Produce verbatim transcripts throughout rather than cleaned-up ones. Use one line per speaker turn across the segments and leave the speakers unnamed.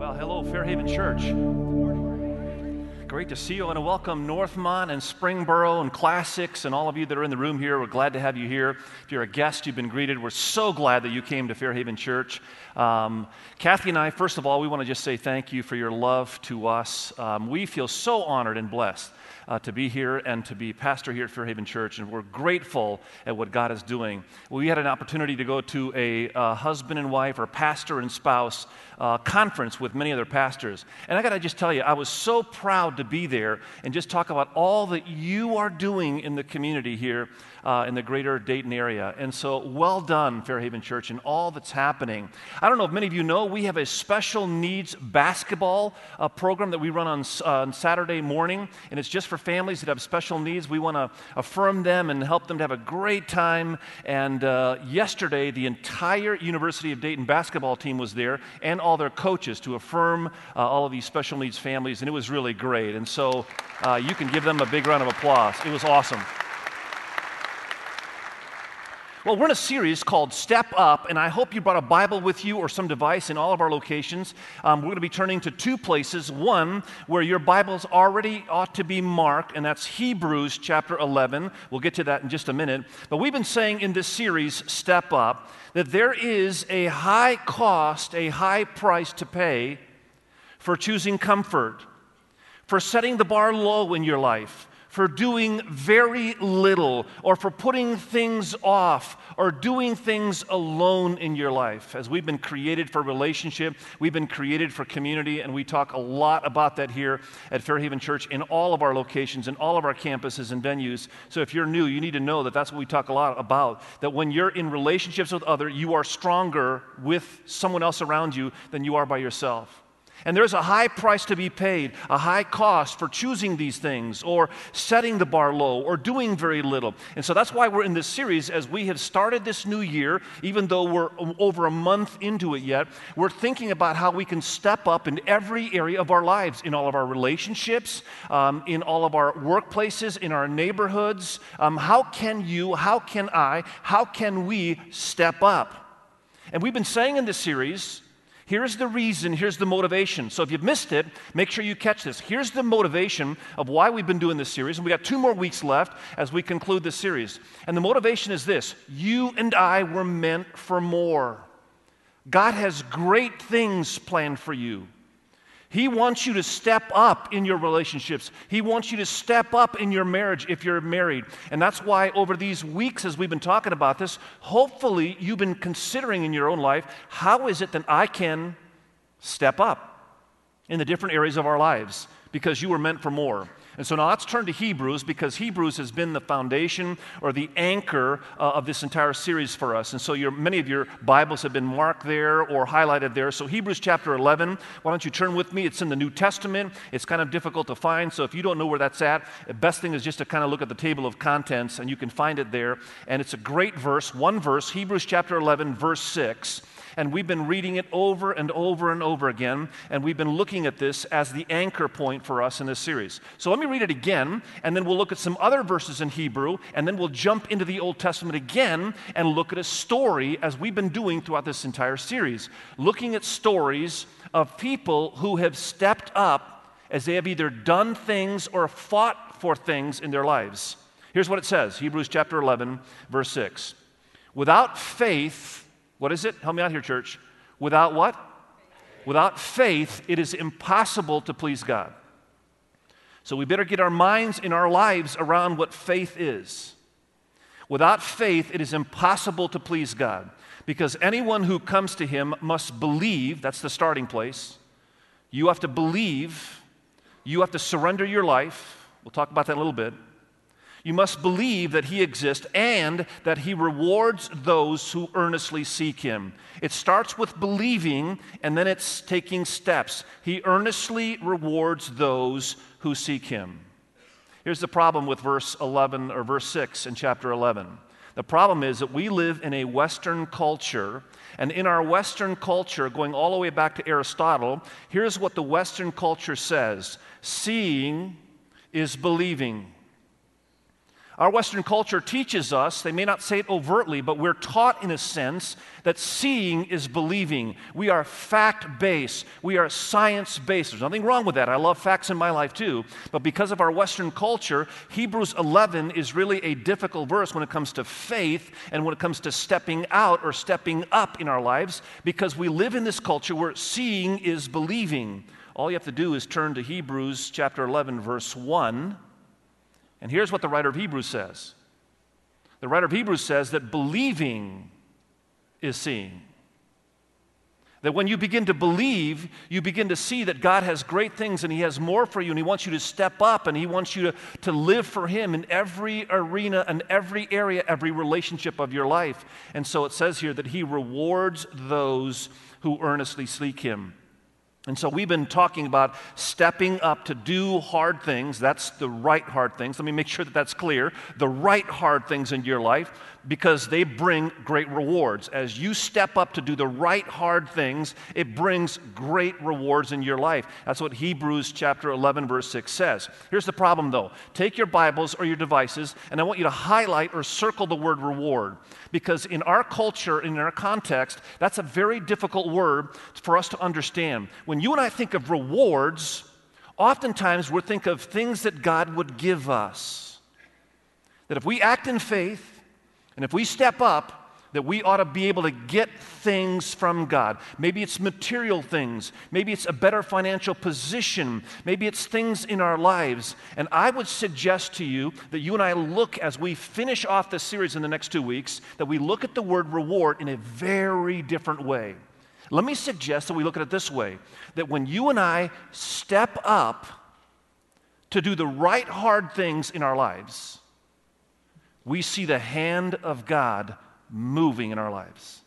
Well, hello, Fairhaven Church. Great to see you. I want to welcome Northmont and Springboro and Classics and all of you that are in the room here. We're glad to have you here. If you're a guest, you've been greeted. We're so glad that you came to Fairhaven Church. Um, Kathy and I, first of all, we want to just say thank you for your love to us. Um, we feel so honored and blessed Uh, to be here and to be pastor here at Fairhaven Church, and we're grateful at what God is doing. We had an opportunity to go to a uh, husband and wife or pastor and spouse uh, conference with many other pastors, and I got to just tell you, I was so proud to be there and just talk about all that you are doing in the community here uh, in the greater Dayton area. And so well done, Fairhaven Church, and all that's happening. I don't know if many of you know, we have a special needs basketball uh, program that we run on, uh, on Saturday morning, and it's just for families that have special needs. We want to affirm them and help them to have a great time. And uh, yesterday, the entire University of Dayton basketball team was there and all their coaches to affirm uh, all of these special needs families, and it was really great. And so uh, you can give them a big round of applause. It was awesome. Well, we're in a series called Step Up, and I hope you brought a Bible with you or some device in all of our locations. Um, we're going to be turning to two places. One, where your Bibles already ought to be marked, and that's Hebrews chapter eleven. We'll get to that in just a minute. But we've been saying in this series, Step Up, that there is a high cost, a high price to pay for choosing comfort, for setting the bar low in your life, for doing very little, or for putting things off, or doing things alone in your life. As we've been created for relationship, we've been created for community, and we talk a lot about that here at Fairhaven Church in all of our locations, in all of our campuses and venues. So if you're new, you need to know that that's what we talk a lot about, that when you're in relationships with others, you are stronger with someone else around you than you are by yourself. And there's a high price to be paid, a high cost for choosing these things or setting the bar low or doing very little. And so that's why we're in this series as we have started this new year, even though we're over a month into it yet, we're thinking about how we can step up in every area of our lives, in all of our relationships, um, in all of our workplaces, in our neighborhoods. Um, how can you, how can I, how can we step up? And we've been saying in this series, here's the reason, here's the motivation. So if you've missed it, make sure you catch this. Here's the motivation of why we've been doing this series, and we got two more weeks left as we conclude this series. And the motivation is this: you and I were meant for more. God has great things planned for you. He wants you to step up in your relationships. He wants you to step up in your marriage if you're married. And that's why over these weeks as we've been talking about this, hopefully you've been considering in your own life, how is it that I can step up in the different areas of our lives? Because you were meant for more. And so now let's turn to Hebrews, because Hebrews has been the foundation or the anchor uh, of this entire series for us. And so your, many of your Bibles have been marked there or highlighted there. So Hebrews chapter eleven, why don't you turn with me? It's in the New Testament. It's kind of difficult to find, so if you don't know where that's at, the best thing is just to kind of look at the table of contents, and you can find it there. And it's a great verse, one verse, Hebrews chapter eleven, verse six. And we've been reading it over and over and over again, and we've been looking at this as the anchor point for us in this series. So let me read it again, and then we'll look at some other verses in Hebrew, and then we'll jump into the Old Testament again and look at a story, as we've been doing throughout this entire series, looking at stories of people who have stepped up as they have either done things or fought for things in their lives. Here's what it says, Hebrews chapter eleven, verse six. Without faith, what is it? Help me out here, church. Without what? Without faith, it is impossible to please God. So we better get our minds and our lives around what faith is. Without faith, it is impossible to please God, because anyone who comes to Him must believe. That's the starting place. You have to believe. You have to surrender your life. We'll talk about that in a little bit. You must believe that He exists and that He rewards those who earnestly seek Him. It starts with believing, and then it's taking steps. He earnestly rewards those who seek Him. Here's the problem with verse eleven or verse six in chapter eleven. The problem is that we live in a Western culture, and in our Western culture, going all the way back to Aristotle, here's what the Western culture says: seeing is believing. Our Western culture teaches us, they may not say it overtly, but we're taught in a sense that seeing is believing. We are fact-based. We are science-based. There's nothing wrong with that. I love facts in my life too. But because of our Western culture, Hebrews eleven is really a difficult verse when it comes to faith and when it comes to stepping out or stepping up in our lives, because we live in this culture where seeing is believing. All you have to do is turn to Hebrews chapter eleven, verse one. And here's what the writer of Hebrews says. The writer of Hebrews says that believing is seeing. That when you begin to believe, you begin to see that God has great things and He has more for you, and He wants you to step up, and He wants you to, to live for Him in every arena and every area, every relationship of your life. And so it says here that He rewards those who earnestly seek Him. And so we've been talking about stepping up to do hard things. That's the right hard things. Let me make sure that that's clear. The right hard things in your life, because they bring great rewards. As you step up to do the right hard things, it brings great rewards in your life. That's what Hebrews chapter eleven, verse six says. Here's the problem, though. Take your Bibles or your devices, and I want you to highlight or circle the word reward. Because in our culture, in our context, that's a very difficult word for us to understand. When you and I think of rewards, oftentimes we think of things that God would give us. That if we act in faith, and if we step up, that we ought to be able to get things from God. Maybe it's material things. Maybe it's a better financial position. Maybe it's things in our lives. And I would suggest to you that you and I look, as we finish off this series in the next two weeks, that we look at the word reward in a very different way. Let me suggest that we look at it this way, that when you and I step up to do the right hard things in our lives, we see the hand of God moving in our lives.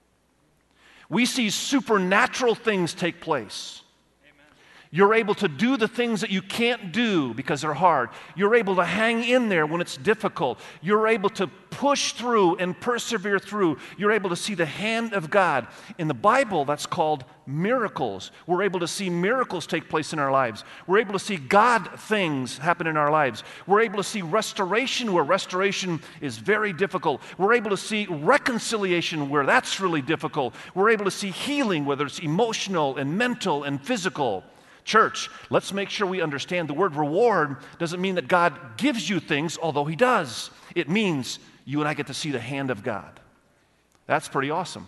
We see supernatural things take place. Amen. You're able to do the things that you can't do because they're hard. You're able to hang in there when it's difficult. You're able to push through and persevere through. You're able to see the hand of God. In the Bible, that's called miracles. We're able to see miracles take place in our lives. We're able to see God things happen in our lives. We're able to see restoration where restoration is very difficult. We're able to see reconciliation where that's really difficult. We're able to see healing, whether it's emotional and mental and physical. Church, let's make sure we understand the word reward doesn't mean that God gives you things, although He does. It means you and I get to see the hand of God. That's pretty awesome.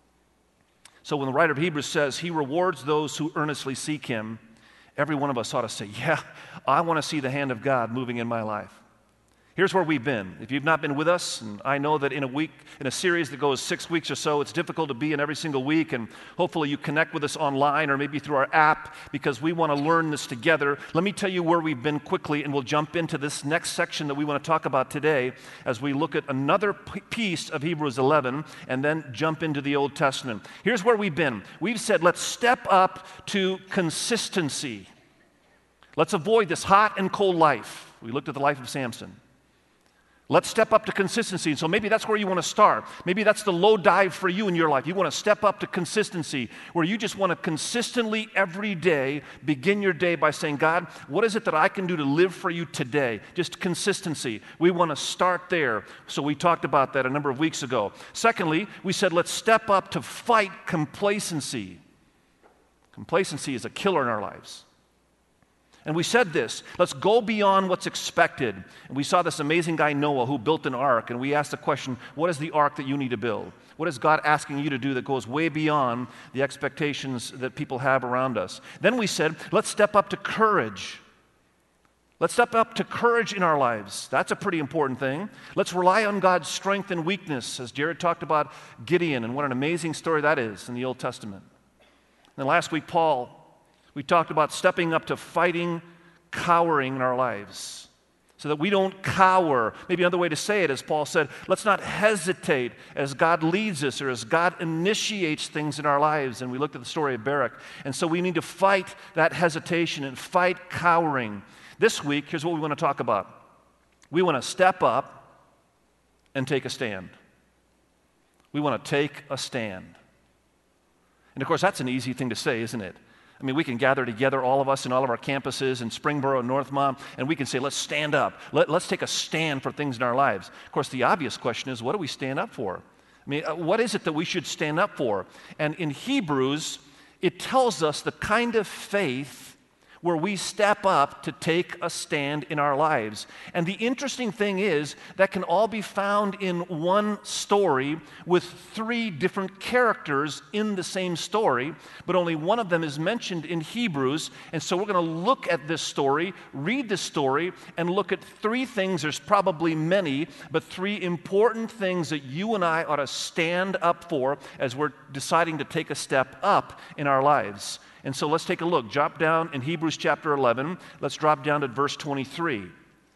So when the writer of Hebrews says He rewards those who earnestly seek Him, every one of us ought to say, yeah, I want to see the hand of God moving in my life. Here's where we've been. If you've not been with us, and I know that in a week, in a series that goes six weeks or so, it's difficult to be in every single week, and hopefully you connect with us online or maybe through our app because we want to learn this together. Let me tell you where we've been quickly, and we'll jump into this next section that we want to talk about today as we look at another p- piece of Hebrews eleven and then jump into the Old Testament. Here's where we've been. We've said, let's step up to consistency. Let's avoid this hot and cold life. We looked at the life of Samson. Let's step up to consistency. And so maybe that's where you want to start. Maybe that's the low dive for you in your life. You want to step up to consistency, where you just want to consistently every day begin your day by saying, God, what is it that I can do to live for you today? Just consistency. We want to start there. So we talked about that a number of weeks ago. Secondly, we said let's step up to fight complacency. Complacency is a killer in our lives. And we said this, let's go beyond what's expected. And we saw this amazing guy, Noah, who built an ark. And we asked the question, what is the ark that you need to build? What is God asking you to do that goes way beyond the expectations that people have around us? Then we said, let's step up to courage. Let's step up to courage in our lives. That's a pretty important thing. Let's rely on God's strength and weakness, as Jared talked about Gideon, and what an amazing story that is in the Old Testament. And then last week, Paul, we talked about stepping up to fighting cowering in our lives so that we don't cower. Maybe another way to say it, as Paul said, let's not hesitate as God leads us or as God initiates things in our lives. And we looked at the story of Barak. And so we need to fight that hesitation and fight cowering. This week, here's what we want to talk about. We want to step up and take a stand. We want to take a stand. And of course, that's an easy thing to say, isn't it? I mean, we can gather together, all of us in all of our campuses in Springboro and Northmont, and we can say, let's stand up. Let, let's take a stand for things in our lives. Of course, the obvious question is, what do we stand up for? I mean, what is it that we should stand up for? And in Hebrews, it tells us the kind of faith where we step up to take a stand in our lives. And the interesting thing is that can all be found in one story with three different characters in the same story, but only one of them is mentioned in Hebrews. And so we're going to look at this story, read this story, and look at three things. There's probably many, but three important things that you and I ought to stand up for as we're deciding to take a step up in our lives. And so let's take a look. Drop down in Hebrews chapter eleven. Let's drop down to verse twenty-three.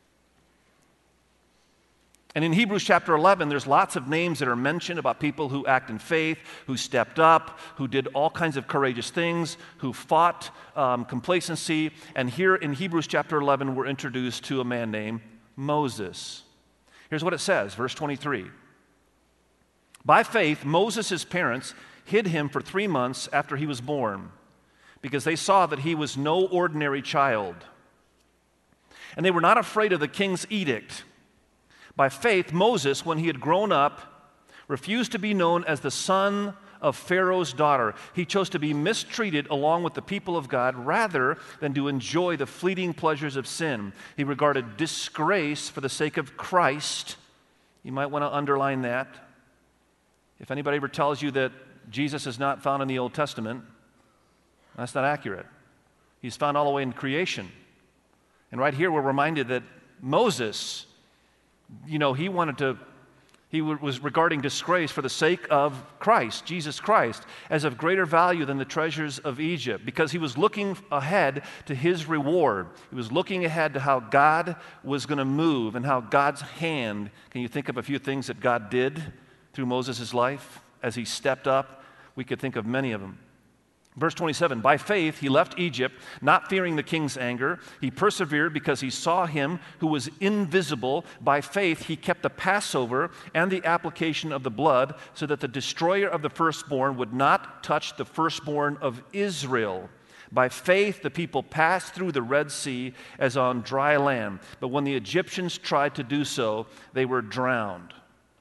And in Hebrews chapter eleven, there's lots of names that are mentioned about people who act in faith, who stepped up, who did all kinds of courageous things, who fought um, complacency. And here in Hebrews chapter eleven, we're introduced to a man named Moses. Here's what it says, verse twenty-three. By faith, Moses' parents hid him for three months after he was born, because they saw that he was no ordinary child. And they were not afraid of the king's edict. By faith, Moses, when he had grown up, refused to be known as the son of Pharaoh's daughter. He chose to be mistreated along with the people of God rather than to enjoy the fleeting pleasures of sin. He regarded disgrace for the sake of Christ. You might want to underline that. If anybody ever tells you that Jesus is not found in the Old Testament, that's not accurate. He's found all the way in creation. And right here we're reminded that Moses, you know, he wanted to, he was regarding disgrace for the sake of Christ, Jesus Christ, as of greater value than the treasures of Egypt, because he was looking ahead to his reward. He was looking ahead to how God was going to move and how God's hand, can you think of a few things that God did through Moses' life as he stepped up? We could think of many of them. Verse twenty-seven, by faith he left Egypt, not fearing the king's anger. He persevered because he saw him who was invisible. By faith he kept the Passover and the application of the blood, so that the destroyer of the firstborn would not touch the firstborn of Israel. By faith the people passed through the Red Sea as on dry land. But when the Egyptians tried to do so, they were drowned.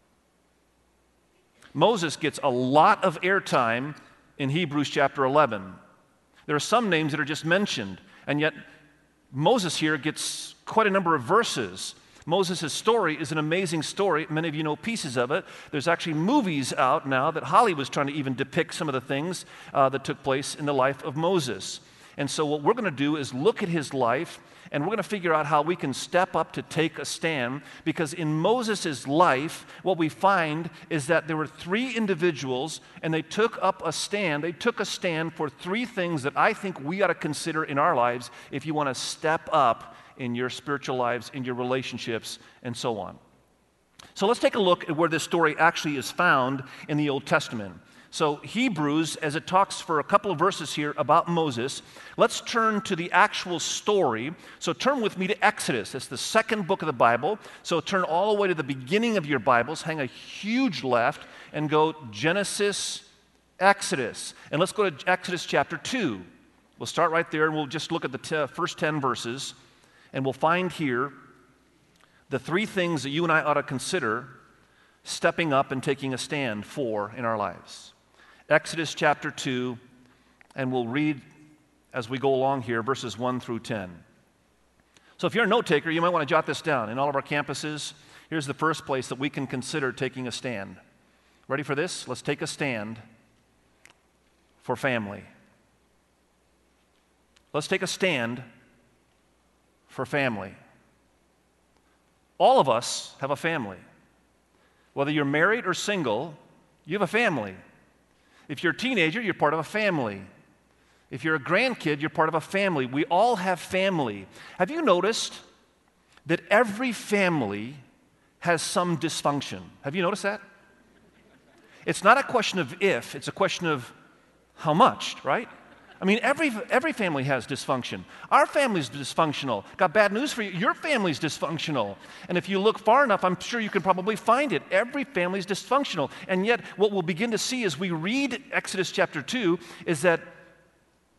Moses gets a lot of airtime in Hebrews chapter eleven. There are some names that are just mentioned, and yet Moses here gets quite a number of verses. Moses' story is an amazing story. Many of you know pieces of it. There's actually movies out now that Hollywood's trying to even depict some of the things uh, that took place in the life of Moses. And so what we're going to do is look at his life, and we're going to figure out how we can step up to take a stand, because in Moses' life, what we find is that there were three individuals, and they took up a stand. They took a stand for three things that I think we ought to consider in our lives if you want to step up in your spiritual lives, in your relationships, and so on. So let's take a look at where this story actually is found in the Old Testament. So Hebrews, as it talks for a couple of verses here about Moses, let's turn to the actual story. So turn with me to Exodus. It's the second book of the Bible. So turn all the way to the beginning of your Bibles, hang a huge left, and go Genesis, Exodus. And let's go to Exodus chapter two. We'll start right there, and we'll just look at the t- first ten verses, and we'll find here the three things that you and I ought to consider stepping up and taking a stand for in our lives. Exodus chapter two, and we'll read as we go along here, verses one through ten. So if you're a note taker, you might want to jot this down. In all of our campuses, here's the first place that we can consider taking a stand. Ready for this? Let's take a stand for family. Let's take a stand for family. All of us have a family. Whether you're married or single, you have a family. If you're a teenager, you're part of a family. If you're a grandkid, you're part of a family. We all have family. Have you noticed that every family has some dysfunction? Have you noticed that? It's not a question of if, it's a question of how much, right? I mean, every every family has dysfunction. Our family's dysfunctional. Got bad news for you. Your family's dysfunctional. And if you look far enough, I'm sure you can probably find it. Every family's dysfunctional. And yet, what we'll begin to see as we read Exodus chapter two is that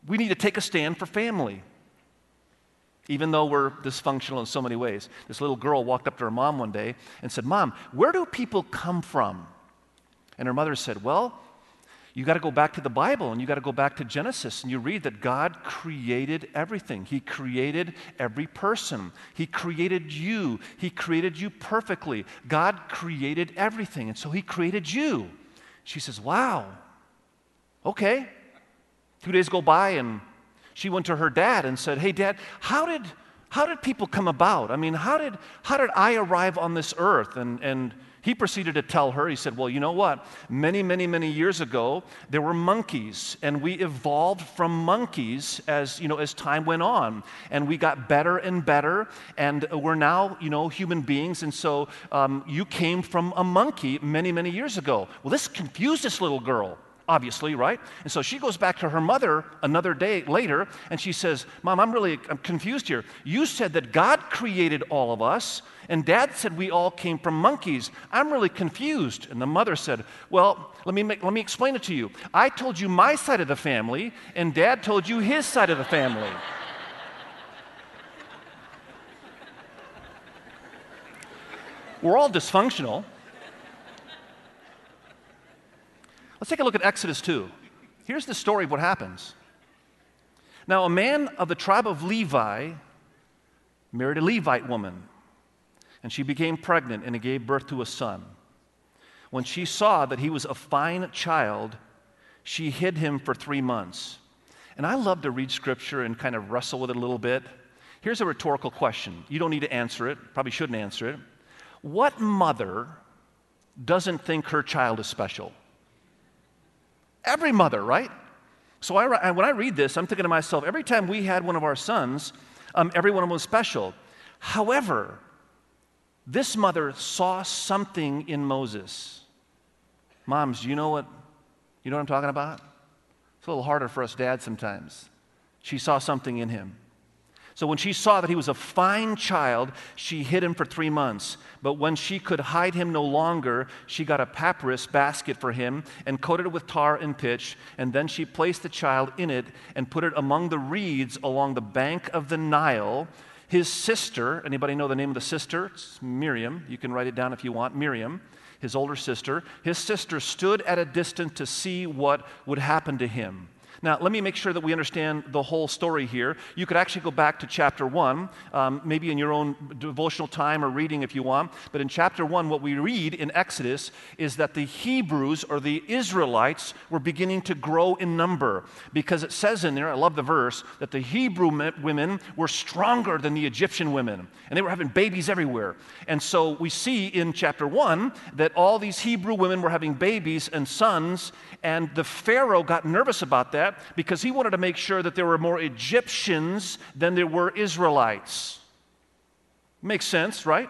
We need to take a stand for family, even though we're dysfunctional in so many ways. This little girl walked up to her mom one day and said, "Mom, where do people come from?" And her mother said, "Well, you got to go back to the Bible, and you got to go back to Genesis, and you read that God created everything. He created every person. He created you. He created you perfectly. God created everything, and so He created you." She says, "Wow, okay." Two days go by, and she went to her dad and said, "Hey, Dad, how did how did people come about? I mean, how did how did I arrive on this earth?" And and he proceeded to tell her. He said, "Well, you know what? Many, many, many years ago, there were monkeys, and we evolved from monkeys as you know as time went on, and we got better and better, and we're now you know human beings. And so um, you came from a monkey many, many years ago." Well, this confused this little girl, obviously, right? And so she goes back to her mother another day later, and she says, "Mom, I'm really I'm confused here. You said that God created all of us, and Dad said we all came from monkeys. I'm really confused." And the mother said, "Well, let me make, let me explain it to you. I told you my side of the family, and Dad told you his side of the family." We're all dysfunctional. Let's take a look at Exodus two. Here's the story of what happens. Now, a man of the tribe of Levi married a Levite woman, and she became pregnant and gave birth to a son. When she saw that he was a fine child, she hid him for three months. And I love to read Scripture and kind of wrestle with it a little bit. Here's a rhetorical question. You don't need to answer it, probably shouldn't answer it. What mother doesn't think her child is special? Every mother, right? So I, when I read this, I'm thinking to myself, every time we had one of our sons, um, every one of them was special. However, this mother saw something in Moses. Moms, do you know what, you know what I'm talking about? It's a little harder for us dads sometimes. She saw something in him. So when she saw that he was a fine child, she hid him for three months. But when she could hide him no longer, she got a papyrus basket for him and coated it with tar and pitch. And then she placed the child in it and put it among the reeds along the bank of the Nile. His sister, anybody know the name of the sister? It's Miriam. You can write it down if you want. Miriam, his older sister. His sister stood at a distance to see what would happen to him. Now, let me make sure that we understand the whole story here. You could actually go back to chapter one, um, maybe in your own devotional time or reading if you want. But in chapter one, what we read in Exodus is that the Hebrews or the Israelites were beginning to grow in number. Because it says in there, I love the verse, that the Hebrew women were stronger than the Egyptian women. And they were having babies everywhere. And so we see in chapter one that all these Hebrew women were having babies and sons. And the Pharaoh got nervous about that, because he wanted to make sure that there were more Egyptians than there were Israelites. Makes sense, right?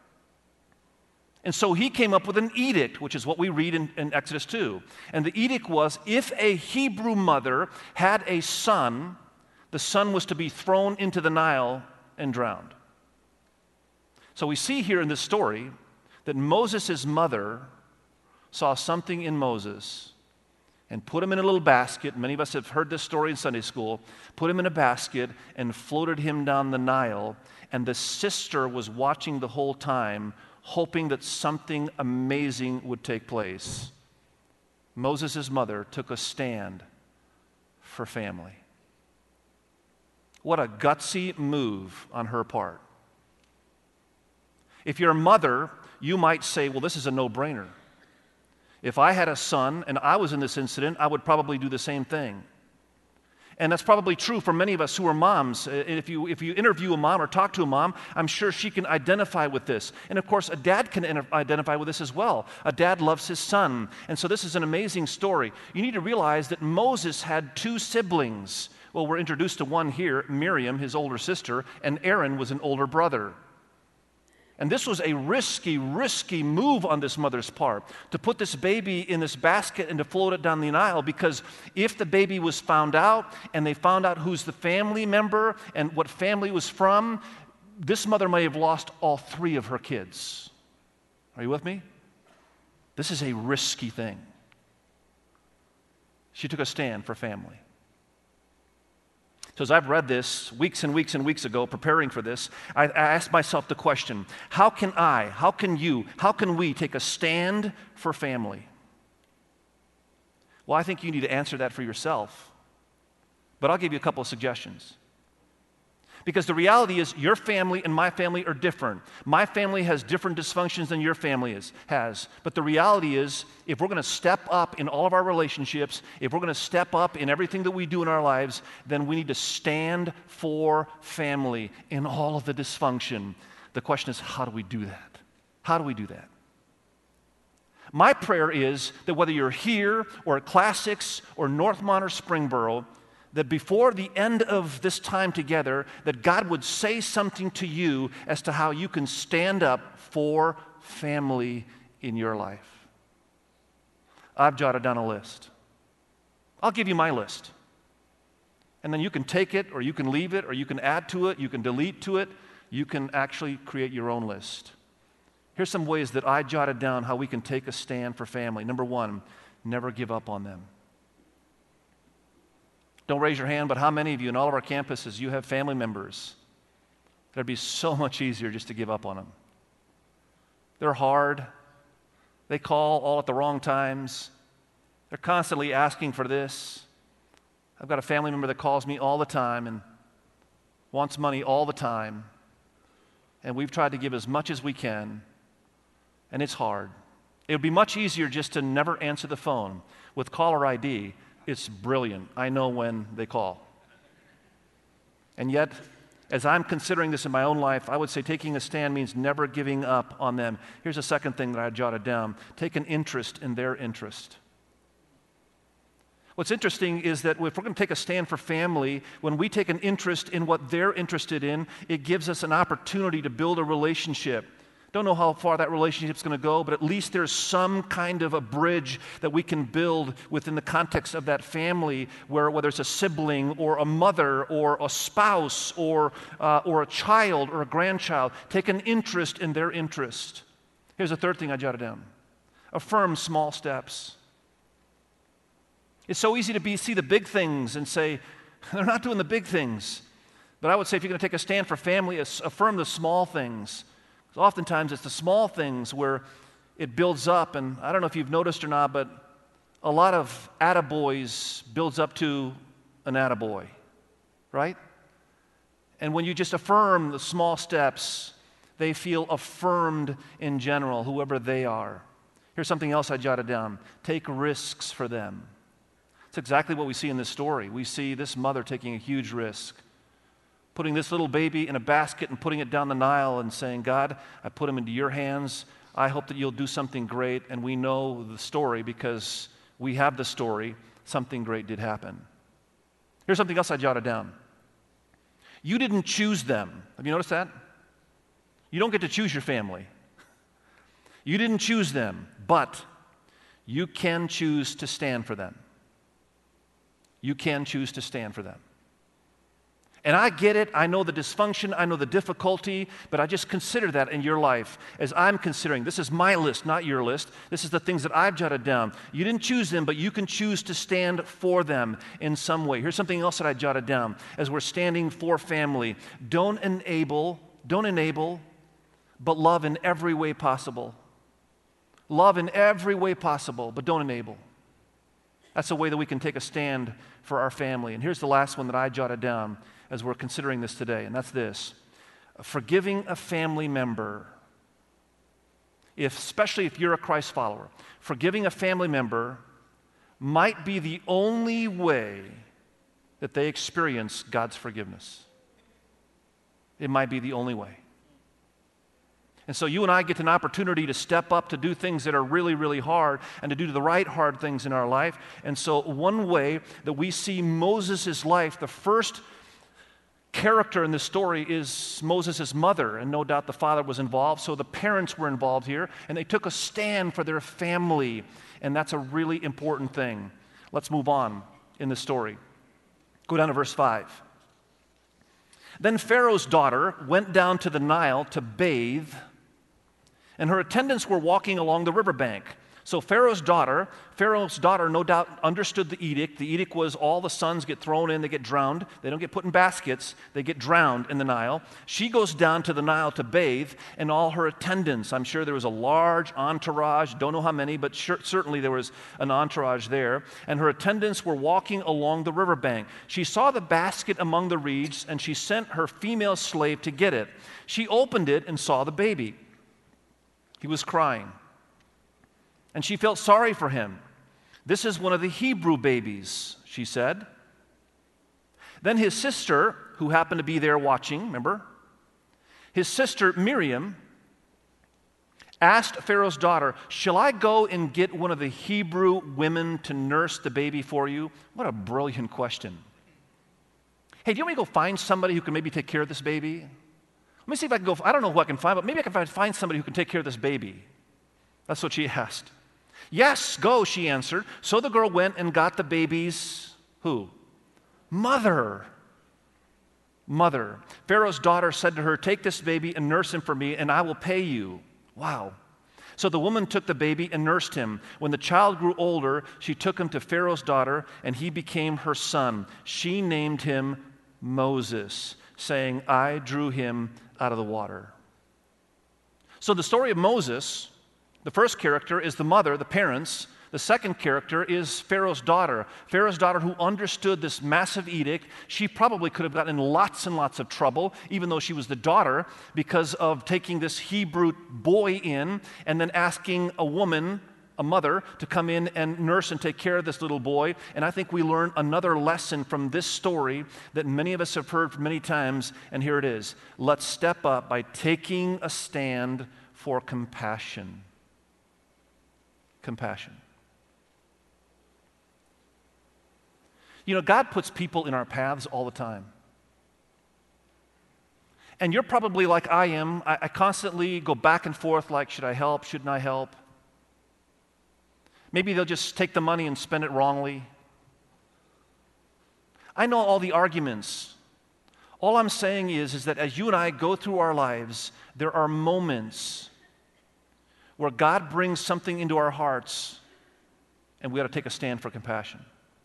And so he came up with an edict, which is what we read in, in Exodus two. And the edict was, if a Hebrew mother had a son, the son was to be thrown into the Nile and drowned. So we see here in this story that Moses' mother saw something in Moses and put him in a little basket. Many of us have heard this story in Sunday school. Put him in a basket and floated him down the Nile. And the sister was watching the whole time, hoping that something amazing would take place. Moses' mother took a stand for family. What a gutsy move on her part. If you're a mother, you might say, well, this is a no-brainer. If I had a son and I was in this incident, I would probably do the same thing. And that's probably true for many of us who are moms. If you, if you interview a mom or talk to a mom, I'm sure she can identify with this. And of course, a dad can identify with this as well. A dad loves his son. And so this is an amazing story. You need to realize that Moses had two siblings. Well, we're introduced to one here, Miriam, his older sister, and Aaron was an older brother. And this was a risky, risky move on this mother's part, to put this baby in this basket and to float it down the Nile, because if the baby was found out and they found out who's the family member and what family was from, this mother may have lost all three of her kids. Are you with me? This is a risky thing. She took a stand for family. So as I've read this weeks and weeks and weeks ago, preparing for this, I, I asked myself the question, how can I, how can you, how can we take a stand for family? Well, I think you need to answer that for yourself. But I'll give you a couple of suggestions. Because the reality is your family and my family are different. My family has different dysfunctions than your family is, has. But the reality is, if we're going to step up in all of our relationships, if we're going to step up in everything that we do in our lives, then we need to stand for family in all of the dysfunction. The question is, how do we do that? How do we do that? My prayer is that whether you're here or at Classics or Northmont or Springboro, that before the end of this time together, that God would say something to you as to how you can stand up for family in your life. I've jotted down a list. I'll give you my list. And then you can take it, or you can leave it, or you can add to it, you can delete to it. You can actually create your own list. Here's some ways that I jotted down how we can take a stand for family. Number one, never give up on them. Don't raise your hand, but how many of you in all of our campuses, you have family members that would be so much easier just to give up on them? They're hard. They call all at the wrong times. They're constantly asking for this. I've got a family member that calls me all the time and wants money all the time. And we've tried to give as much as we can, and it's hard. It would be much easier just to never answer the phone. With caller I D, it's brilliant. I know when they call. And yet, as I'm considering this in my own life, I would say taking a stand means never giving up on them. Here's a second thing that I jotted down. Take an interest in their interest. What's interesting is that if we're going to take a stand for family, when we take an interest in what they're interested in, it gives us an opportunity to build a relationship. Don't know how far that relationship's going to go, but at least there's some kind of a bridge that we can build within the context of that family, where whether it's a sibling or a mother or a spouse or, uh, or a child or a grandchild, take an interest in their interest. Here's a third thing I jotted down. Affirm small steps. It's so easy to be, see the big things and say, they're not doing the big things. But I would say if you're going to take a stand for family, affirm the small things. Oftentimes, it's the small things where it builds up, and I don't know if you've noticed or not, but a lot of attaboys builds up to an attaboy, right? And when you just affirm the small steps, they feel affirmed in general, whoever they are. Here's something else I jotted down. Take risks for them. It's exactly what we see in this story. We see this mother taking a huge risk, putting this little baby in a basket and putting it down the Nile and saying, God, I put him into your hands. I hope that you'll do something great. And we know the story because we have the story. Something great did happen. Here's something else I jotted down. You didn't choose them. Have you noticed that? You don't get to choose your family. You didn't choose them, but you can choose to stand for them. You can choose to stand for them. And I get it. I know the dysfunction. I know the difficulty. But I just consider that in your life as I'm considering. This is my list, not your list. This is the things that I've jotted down. You didn't choose them, but you can choose to stand for them in some way. Here's something else that I jotted down as we're standing for family. Don't enable, don't enable, but love in every way possible. Love in every way possible, but don't enable. That's a way that we can take a stand for our family. And here's the last one that I jotted down as we're considering this today, and that's this. Forgiving a family member, if, especially if you're a Christ follower, forgiving a family member might be the only way that they experience God's forgiveness. It might be the only way. And so you and I get an opportunity to step up to do things that are really, really hard and to do the right hard things in our life. And so one way that we see Moses' life, the first character in this story is Moses' mother, and no doubt the father was involved, so the parents were involved here, and they took a stand for their family, and that's a really important thing. Let's move on in the story. Go down to verse five. Then Pharaoh's daughter went down to the Nile to bathe, and her attendants were walking along the riverbank. So Pharaoh's daughter, Pharaoh's daughter no doubt understood the edict. The edict was all the sons get thrown in, they get drowned. They don't get put in baskets, they get drowned in the Nile. She goes down to the Nile to bathe, and all her attendants, I'm sure there was a large entourage, don't know how many, but sure, certainly there was an entourage there. And her attendants were walking along the riverbank. She saw the basket among the reeds, and she sent her female slave to get it. She opened it and saw the baby. He was crying. And she felt sorry for him. This is one of the Hebrew babies, she said. Then his sister, who happened to be there watching, remember? His sister, Miriam, asked Pharaoh's daughter, shall I go and get one of the Hebrew women to nurse the baby for you? What a brilliant question. Hey, do you want me to go find somebody who can maybe take care of this baby? Let me see if I can go, I don't know who I can find, but maybe I can find somebody who can take care of this baby. That's what she asked. Yes, go, she answered. So the girl went and got the baby's, who? Mother. Mother. Pharaoh's daughter said to her, take this baby and nurse him for me, and I will pay you. Wow. So the woman took the baby and nursed him. When the child grew older, she took him to Pharaoh's daughter, and he became her son. She named him Moses, saying, I drew him out of the water. So the story of Moses, the first character is the mother, the parents. The second character is Pharaoh's daughter. Pharaoh's daughter who understood this massive edict. She probably could have gotten in lots and lots of trouble, even though she was the daughter, because of taking this Hebrew boy in and then asking a woman, a mother, to come in and nurse and take care of this little boy. And I think we learn another lesson from this story that many of us have heard many times, and here it is. Let's step up by taking a stand for compassion. Compassion. You know, God puts people in our paths all the time. And you're probably like I am. I, I constantly go back and forth like, should I help? Shouldn't I help? Maybe they'll just take the money and spend it wrongly. I know all the arguments. All I'm saying is, is that as you and I go through our lives, there are moments where God brings something into our hearts, and we ought to take a stand for compassion.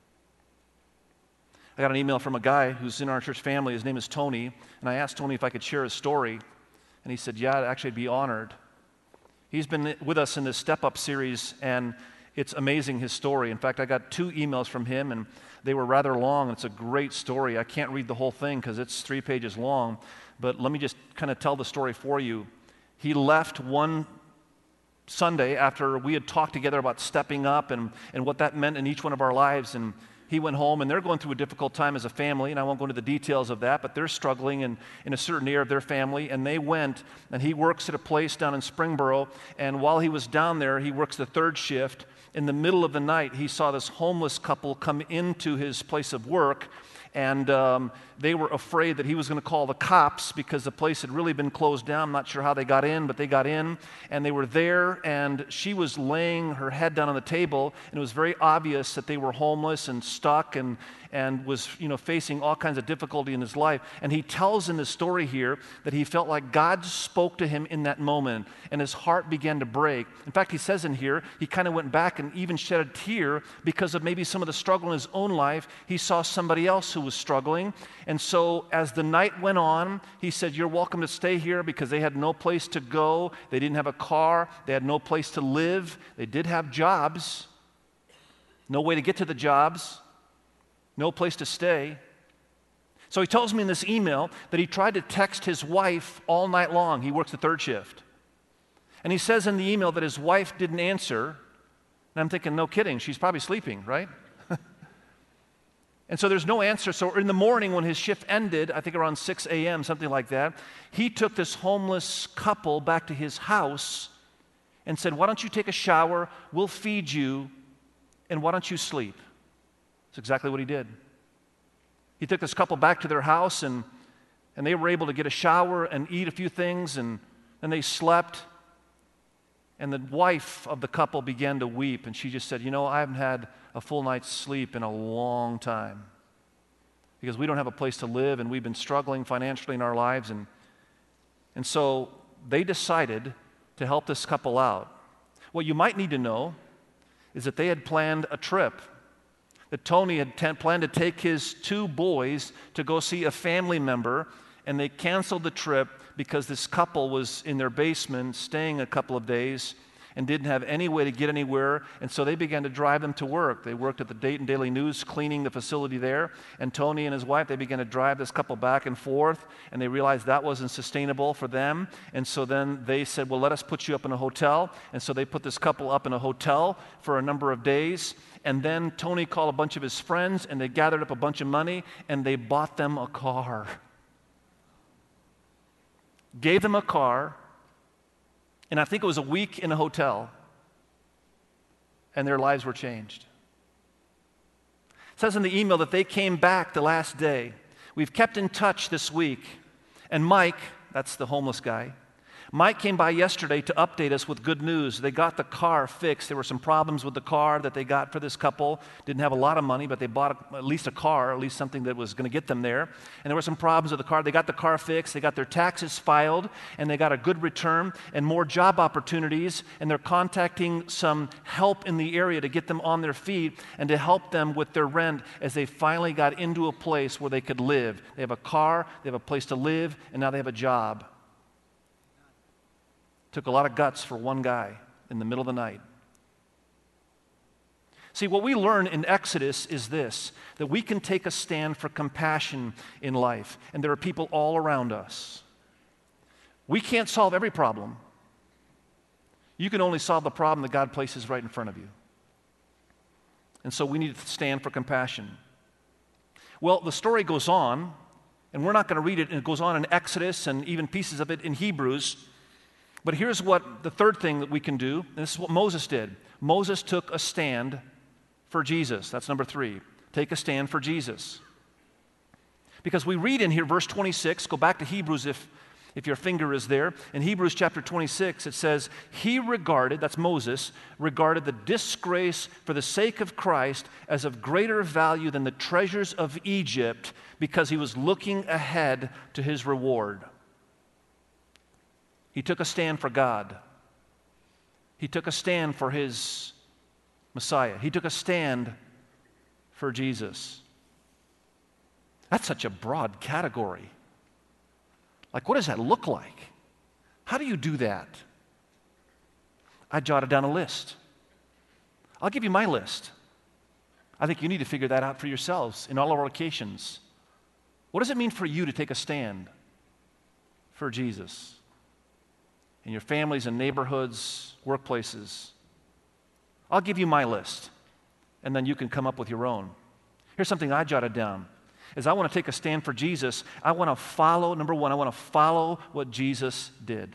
I got an email from a guy who's in our church family. His name is Tony, and I asked Tony if I could share his story, and he said, yeah, actually I'd be honored. He's been with us in this Step Up series, and it's amazing, his story. In fact, I got two emails from him, and they were rather long. It's a great story. I can't read the whole thing because it's three pages long, but let me just kind of tell the story for you. He left one Sunday after we had talked together about stepping up and, and what that meant in each one of our lives, and he went home, and they're going through a difficult time as a family, and I won't go into the details of that, but they're struggling in, in a certain area of their family, and they went, and he works at a place down in Springboro, and while he was down there, he works the third shift. In the middle of the night, he saw this homeless couple come into his place of work, and um, they were afraid that he was going to call the cops because the place had really been closed down. I'm not sure how they got in, but they got in, and they were there, and she was laying her head down on the table, and it was very obvious that they were homeless and stuck and, and was, you know, facing all kinds of difficulty in his life. And he tells in the story here that he felt like God spoke to him in that moment, and his heart began to break. In fact, he says in here, he kind of went back and even shed a tear because of maybe some of the struggle in his own life. He saw somebody else who was struggling. And so as the night went on, he said, you're welcome to stay here, because they had no place to go. They didn't have a car. They had no place to live. They did have jobs. No way to get to the jobs. No place to stay. So he tells me in this email that he tried to text his wife all night long. He works the third shift. And he says in the email that his wife didn't answer. And I'm thinking, no kidding, she's probably sleeping, right? And so there's no answer. So in the morning when his shift ended, I think around six a.m., something like that, he took this homeless couple back to his house and said, why don't you take a shower, we'll feed you, and why don't you sleep? That's exactly what he did. He took this couple back to their house, and, and they were able to get a shower and eat a few things, and then they slept. And the wife of the couple began to weep, and she just said, you know, I haven't had a full night's sleep in a long time because we don't have a place to live, and we've been struggling financially in our lives. And, and so they decided to help this couple out. What you might need to know is that they had planned a trip. That Tony had t- planned to take his two boys to go see a family member, and they canceled the trip because this couple was in their basement staying a couple of days and didn't have any way to get anywhere, and so they began to drive them to work. They worked at the Dayton Daily News cleaning the facility there, and Tony and his wife, they began to drive this couple back and forth, and they realized that wasn't sustainable for them, and so then they said, well, let us put you up in a hotel, and so they put this couple up in a hotel for a number of days, and then Tony called a bunch of his friends, and they gathered up a bunch of money, and they bought them a car. Gave them a car, and I think it was a week in a hotel, and their lives were changed. It says in the email that they came back the last day. We've kept in touch this week, and Mike, that's the homeless guy, Mike came by yesterday to update us with good news. They got the car fixed. There were some problems with the car that they got for this couple. Didn't have a lot of money, but they bought a, at least a car, at least something that was going to get them there. And there were some problems with the car. They got the car fixed. They got their taxes filed, and they got a good return and more job opportunities. And they're contacting some help in the area to get them on their feet and to help them with their rent as they finally got into a place where they could live. They have a car, they have a place to live, and now they have a job. Took a lot of guts for one guy in the middle of the night. See, what we learn in Exodus is this, that we can take a stand for compassion in life, and there are people all around us. We can't solve every problem. You can only solve the problem that God places right in front of you. And so we need to stand for compassion. Well, the story goes on, and we're not going to read it, and it goes on in Exodus and even pieces of it in Hebrews. But here's what the third thing that we can do, and this is what Moses did. Moses took a stand for Jesus. That's number three. Take a stand for Jesus. Because we read in here, verse twenty-six, go back to Hebrews if, if your finger is there. In Hebrews chapter twenty-six, it says, he regarded, that's Moses, regarded the disgrace for the sake of Christ as of greater value than the treasures of Egypt because he was looking ahead to his reward. He took a stand for God. He took a stand for his Messiah. He took a stand for Jesus. That's such a broad category. Like, what does that look like? How do you do that? I jotted down a list. I'll give you my list. I think you need to figure that out for yourselves in all of our locations. What does it mean for you to take a stand for Jesus? In your families and neighborhoods, workplaces. I'll give you my list, and then you can come up with your own. Here's something I jotted down. As I want to take a stand for Jesus, I want to follow, number one, I want to follow what Jesus did.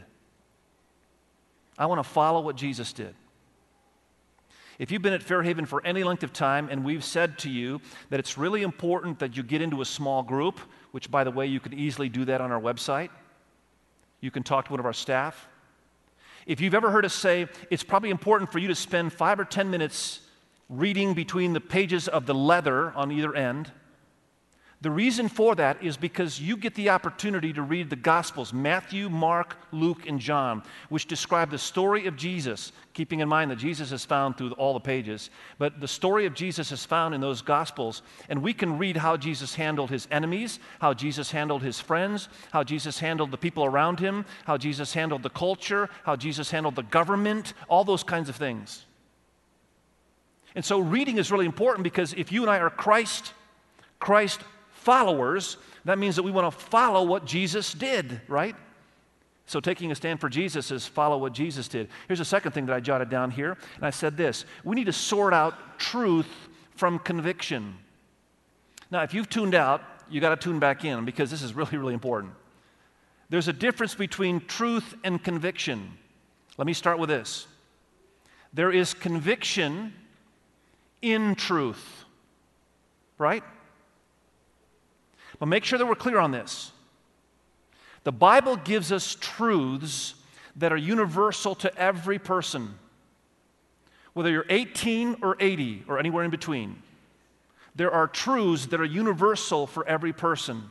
I want to follow what Jesus did. If you've been at Fairhaven for any length of time, and we've said to you that it's really important that you get into a small group, which, by the way, you could easily do that on our website. You can talk to one of our staff. If you've ever heard us say, it's probably important for you to spend five or ten minutes reading between the pages of the leather on either end, the reason for that is because you get the opportunity to read the Gospels, Matthew, Mark, Luke, and John, which describe the story of Jesus, keeping in mind that Jesus is found through all the pages, but the story of Jesus is found in those Gospels, and we can read how Jesus handled his enemies, how Jesus handled his friends, how Jesus handled the people around him, how Jesus handled the culture, how Jesus handled the government, all those kinds of things. And so reading is really important because if you and I are Christ, Christ followers, that means that we want to follow what Jesus did, right? So taking a stand for Jesus is follow what Jesus did. Here's a second thing that I jotted down here, and I said this. We need to sort out truth from conviction. Now, if you've tuned out, you got to tune back in because this is really, really important. There's a difference between truth and conviction. Let me start with this. There is conviction in truth, right? But make sure that we're clear on this. The Bible gives us truths that are universal to every person, whether you're eighteen or eighty or anywhere in between. There are truths that are universal for every person.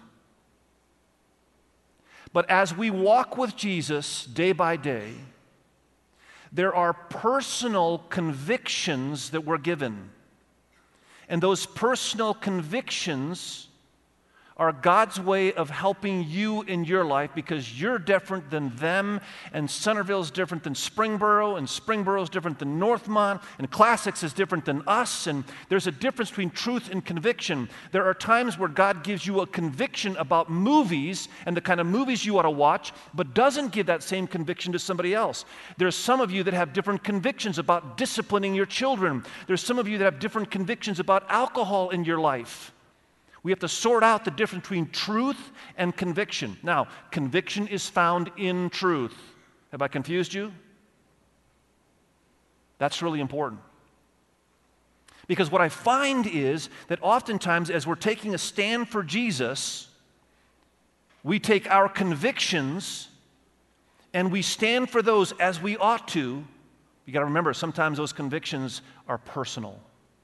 But as we walk with Jesus day by day, there are personal convictions that we're given. And those personal convictions are God's way of helping you in your life because you're different than them, and Centerville's different than Springboro, and Springboro's different than Northmont, and Classics is different than us, and there's a difference between truth and conviction. There are times where God gives you a conviction about movies and the kind of movies you ought to watch, but doesn't give that same conviction to somebody else. There's some of you that have different convictions about disciplining your children. There's some of you that have different convictions about alcohol in your life. We have to sort out the difference between truth and conviction. Now, conviction is found in truth. Have I confused you? That's really important. Because what I find is that oftentimes as we're taking a stand for Jesus, we take our convictions and we stand for those as we ought to. You got to remember, sometimes those convictions are personal.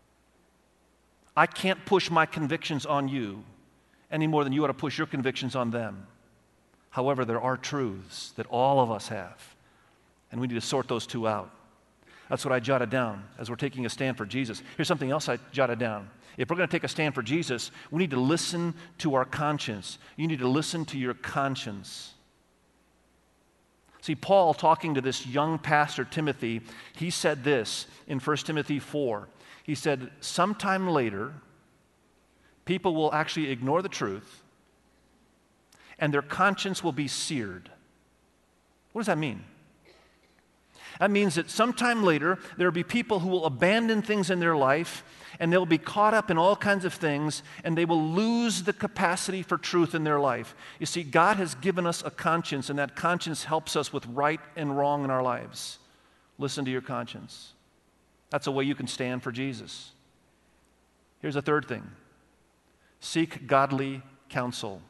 I can't push my convictions on you any more than you ought to push your convictions on them. However, there are truths that all of us have, and we need to sort those two out. That's what I jotted down as we're taking a stand for Jesus. Here's something else I jotted down. If we're going to take a stand for Jesus, we need to listen to our conscience. You need to listen to your conscience. See, Paul, talking to this young pastor, Timothy, he said this in First Timothy four. He said, sometime later, people will actually ignore the truth, and their conscience will be seared. What does that mean? That means that sometime later, there will be people who will abandon things in their life, and they'll be caught up in all kinds of things, and they will lose the capacity for truth in their life. You see, God has given us a conscience, and that conscience helps us with right and wrong in our lives. Listen to your conscience. That's a way you can stand for Jesus. Here's a third thing. Seek godly counsel.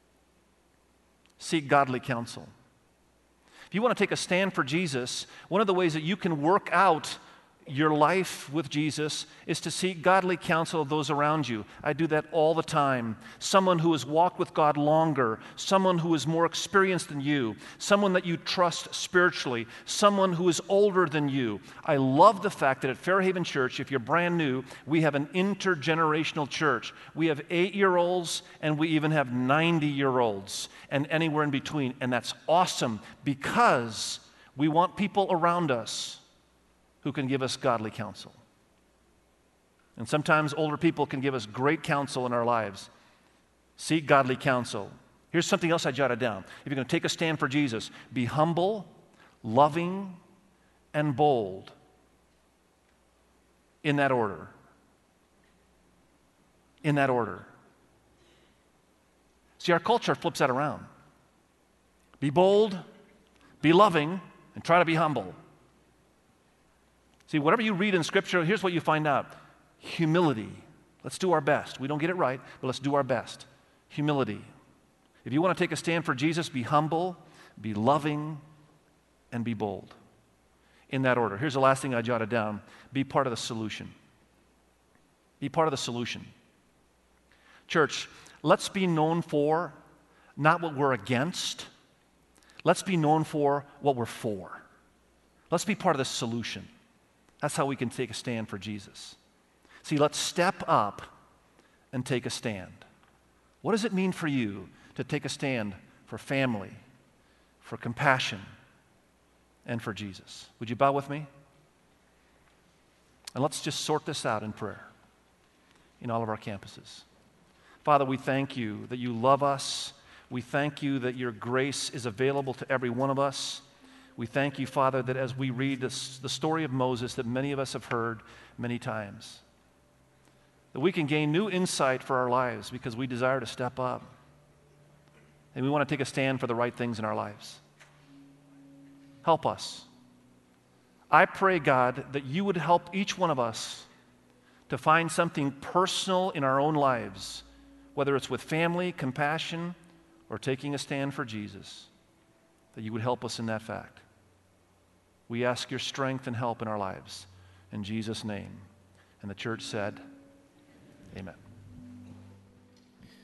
Seek godly counsel. If you want to take a stand for Jesus, one of the ways that you can work out your life with Jesus is to seek godly counsel of those around you. I do that all the time. Someone who has walked with God longer, someone who is more experienced than you, someone that you trust spiritually, someone who is older than you. I love the fact that at Fairhaven Church, if you're brand new, we have an intergenerational church. We have eight-year-olds and we even have ninety-year-olds and anywhere in between. And that's awesome because we want people around us who can give us godly counsel. And sometimes older people can give us great counsel in our lives. Seek godly counsel. Here's something else I jotted down. If you're going to take a stand for Jesus, be humble, loving, and bold. In that order. In that order. See, our culture flips that around. Be bold, be loving, and try to be humble. See, whatever you read in Scripture, here's what you find out. Humility. Let's do our best. We don't get it right, but let's do our best. Humility. If you want to take a stand for Jesus, be humble, be loving, and be bold. In that order. Here's the last thing I jotted down. Be part of the solution. Be part of the solution. Church, let's be known for not what we're against. Let's be known for what we're for. Let's be part of the solution. That's how we can take a stand for Jesus. See, let's step up and take a stand. What does it mean for you to take a stand for family, for compassion, and for Jesus? Would you bow with me? And let's just sort this out in prayer in all of our campuses. Father, we thank you that you love us. We thank you that your grace is available to every one of us. We thank you, Father, that as we read this, the story of Moses that many of us have heard many times, that we can gain new insight for our lives because we desire to step up. And we want to take a stand for the right things in our lives. Help us. I pray, God, that you would help each one of us to find something personal in our own lives, whether it's with family, compassion, or taking a stand for Jesus, that you would help us in that fact. We ask your strength and help in our lives. In Jesus' name. And the church said, amen.